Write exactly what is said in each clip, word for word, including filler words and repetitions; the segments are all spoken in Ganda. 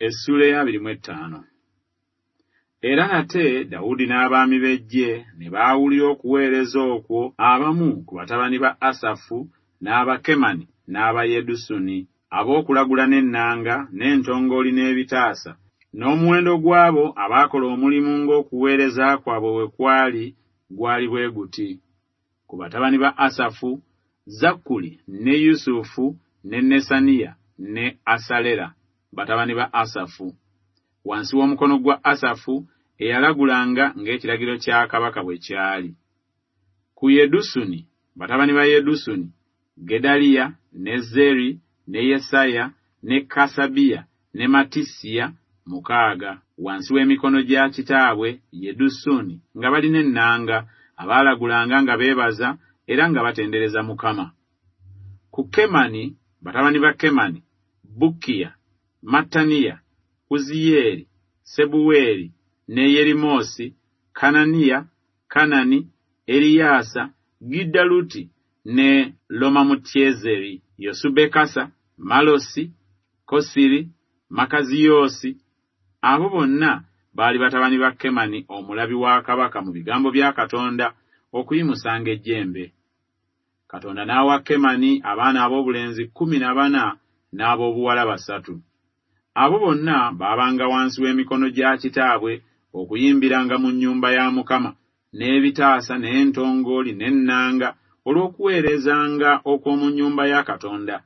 Essula ya abiri mu etaano. Era ate Dawudi n'abaami b'eggye ne baawulira okuweereza okwo abamu ku batabani ba Asafu n'aba Kemani n'aba Yedusuni ab'okulagula n'ennanga n'entongooli n'ebitaasa, n'omuwendo gw'abo abaakola omulimu ng'okuweereza kwabwe bwe kwali gwali bwe guti. Ku batabani ba Asafu, Zakkuli ne Yusufu ne Nesaniya ne Asalera, batabani ba Asafu. Wansi w'omukono gwa Asafu eyalagulanga ng'ekiragiro kya kabaka bwe kyali. Ku Yedusuni, batabani ba Yedusuni, Gedaliya ne Zeri ne Yesaya ne Kasabiya ne Matisiya mukaaga, wansi w'emikono gya kitaabwe Yedusuni, nga balina ennanga, abaalagulanga nga beebaza era nga batendereza Mukama. Ku Kemani, batabani ba Kemani, Bukiya, Mataniya, Uziyeri, Sebuweri ne Yerimosi, Kananiya, Kanani, Eriyasa, Gidaluti ne Lomamutyezeri, Yosubekasa, Malosi, Kosiri, Makaziyosi. Abo bonna baali batabani ba Kemani omulabi wa kabaka mu bigambo bya Katonda okuyimusanga ejjembe. Katonda n'awa Kemani abaana ab'obulenzi kkumi na bana n'ab'obuwala basatu. Abo bonna baabanga wansi w'emikono gya kitaabwe okuyimbiranga mu nnyumba ya Mukama, n'ebitaasa n'entongooli n'ennanga olw'okuweerezanga okw'omu nnyumba ya Katonda.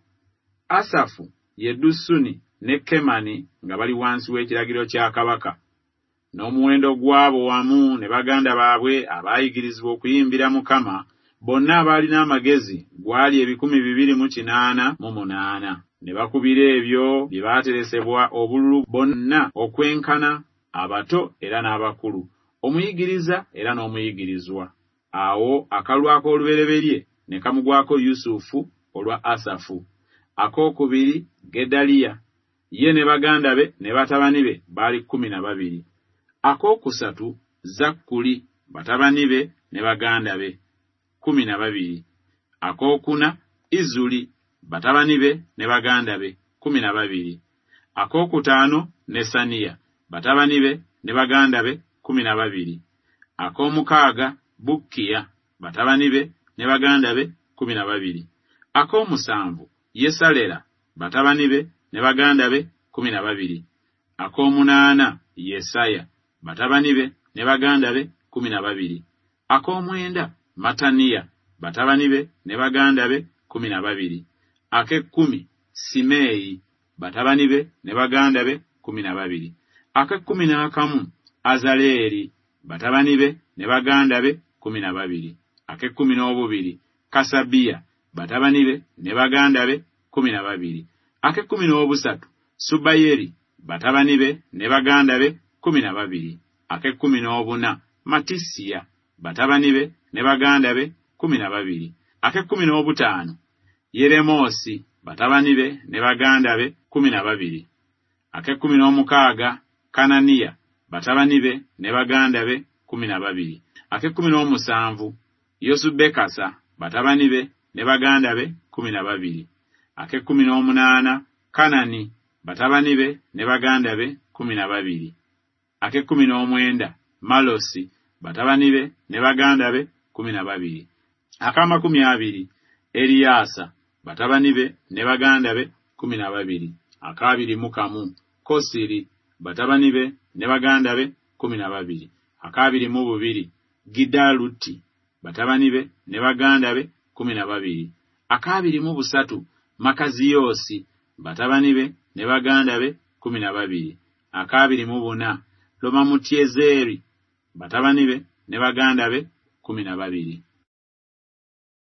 Asafu, Yedusuni ne Kemani nga bali wansi w'ekiragiro kya kabaka. N'omuwendo gw'abo wamu ne baganda baabwe abaayigirizibwa okuyimbira Mukama, bonna abaalina amagezi gwali ebikumi bibiri mu kinaana mu munaana. Ne bakubira ebyo bye baateresebwa obululu bonna okwenkana, abato era n'abakulu, omuyigiriza era n'omuyigirizwa. Awo akalulu ak'olubereberye ne kamugwako Yusufu olwa Asafu. Akookubiri Gedaliya, ye ne baganda be ne batabani be baali kkumi na babiri. Akookusatu Zakkuli, batabani be ne baganda be kkumi na babiri. Akookuna Izuli, batabani be ne baganda be kkumi na babiri. Akookutaano Nesaniya, batabani be ne baganda be kkumi na babiri. Akoomukaaga Bukiya, batabani be ne baganda be kkumi na babiri. Akoomusanvu Yesalera, batabani be ne baganda be kkumi na babiri. Akoomunaana Yesaya, batabani be ne baganda be kkumi na babiri. Akoomwenda Mataniya, batabani be ne baganda be kkumi na babiri. Ak'ekkumi Simeeyi, batabani be ne baganda be kkumi na babiri. Ak'ekkumi n'akamu Azaleeri, batabani be ne baganda be kkumi na babiri. Ak'ekkumi n'obubiri Kasabiya, batabani be ne baganda be kkumi na babiri. Ak'ekkumi n'obusatu Subayeri, batabani be ne baganda be kkumi na babiri. Ak'ekkumi n'obuna Matisiya, batabani be ne baganda be kkumi na babiri. Ak'ekkumi n'obutaano Yeremosi, batabani be ne baganda be kkumi na babiri. Ak'ekkumi n'omukaaga Kananiya, batabani be ne baganda be kkumi na babiri. Ak'ekkumi n'omusanvu Yosubekasa, batabani be ne baganda be kkumi na babiri. Ak'ekkumi n'omunaana Kanani, batabani be ne baganda be kkumi na babiri. Ak'ekkumi n'omwenda Malosi, batabani be ne baganda be kkumi na babiri. Ak'amakumi abiri Eriyasa, batabani be ne baganda be kkumi na babiri. Ak'abiri mu kamu Kosiri, batabani be ne baganda be kkumi na babiri. Ak'abiri mu bubiri Gidaluti, batabani be ne baganda be kkumi na babiri. Ak'abiri mu busatu Makaziyosi, batabani be ne baganda be kkumi na babiri. Ak'abiri mu buna Lomamutyezeri, batabani be ne baganda be kkumi na babiri.